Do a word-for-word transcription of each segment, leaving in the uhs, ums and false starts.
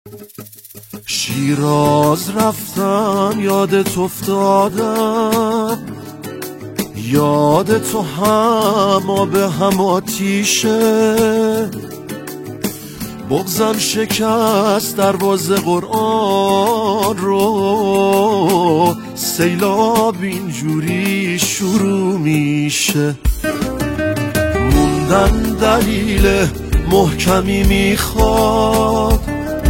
شیراز رفتم یادت افتادم، یاد تو هم آب هم آتیشه. بغضم شکست دروازه قرآن رو، سیلاب اینجوری شروع میشه. موندن دلیل محکمی میخواد،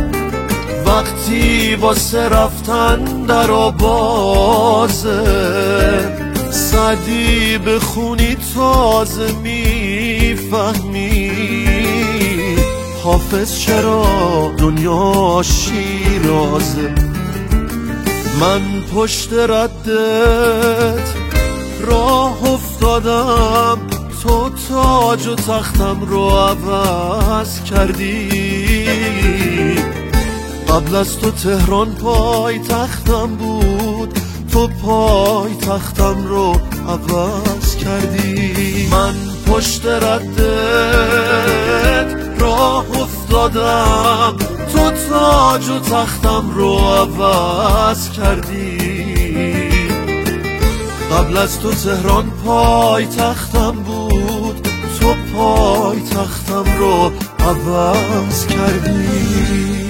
وقتی واسه رفتن در آبازه. سعدی بخونی تازه میفهمی حافظ چرا دنیا شیرازه. من پشت ردت راه افتادم، تو تاج و تختم رو عوض کردی. قبل از تو تهران پای تختم بود، تو پای تختم رو عوض کردی. من پشت ردت راه افتادم، تو تاج و تختم رو عوض کردی. قبل از تو تهران پای تختم بود، تو پای تختم رو عوض کردی.